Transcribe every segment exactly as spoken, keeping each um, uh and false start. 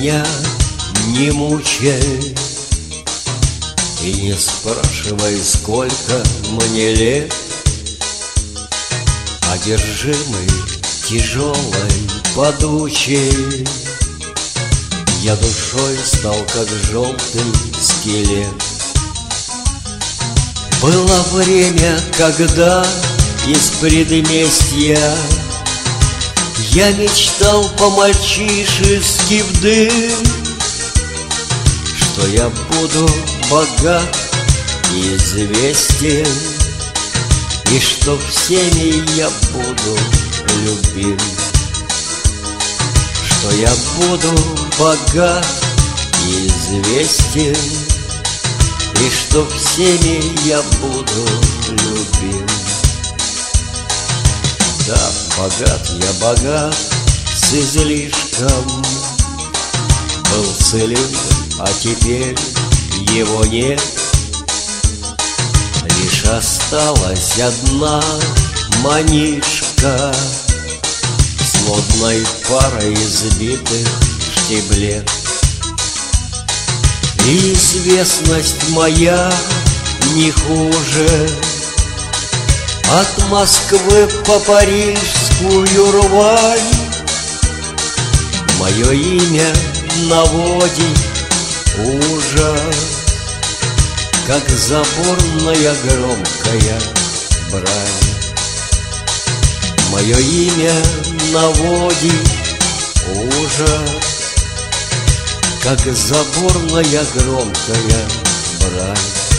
меня не мучай и не спрашивай, сколько мне лет. Одержимый тяжелой подучей, я душой стал, как желтый скелет. Было время, когда из предместья я мечтал по-мальчишески в дым, что я буду богат и известен, и что всеми я буду любим. Что я буду богат и известен, и что всеми я буду любим. Да, богат я богат с излишком, был цилиндр, а теперь его нет. Лишь осталась одна манишка с модной парой избитых штиблет. И известность моя не хуже от Москвы по парижскую рвань. Мое имя наводит ужас, как заборная громкая брань. Мое имя наводит ужас, как заборная громкая брань.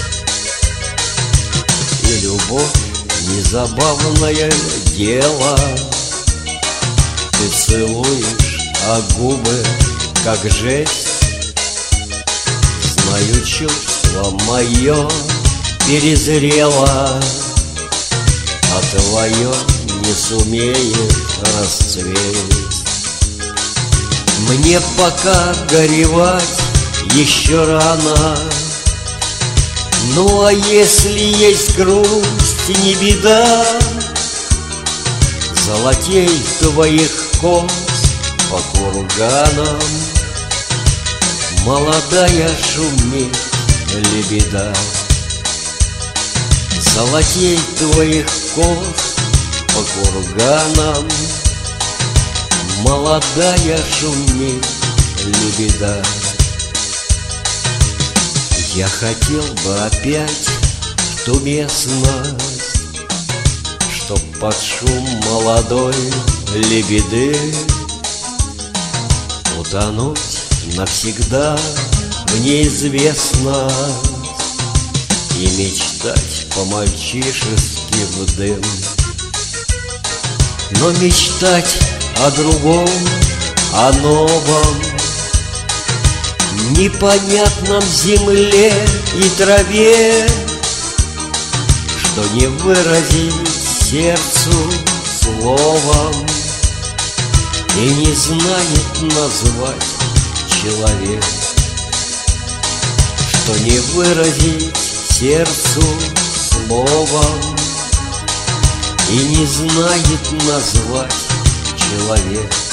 И любовь незабавное дело, ты целуешь, а губы как жесть. Знаю, чувство мое перезрело, а твое не сумеет расцветь. Мне пока горевать еще рано, ну а если есть грусть, не беда. Золотей твоих кос по курганам молодая шумит лебеда. Золотей твоих кос по курганам молодая шумит лебеда. Я хотел бы опять в ту местность, чтоб под шум молодой лебеды утонуть навсегда в неизвестность и мечтать по-мальчишески в дым. Но мечтать о другом, о новом, непонятном земле и траве, что не выразить сердцу словом и не знает назвать человек. Что не выразить сердцу словом и не знает назвать человек.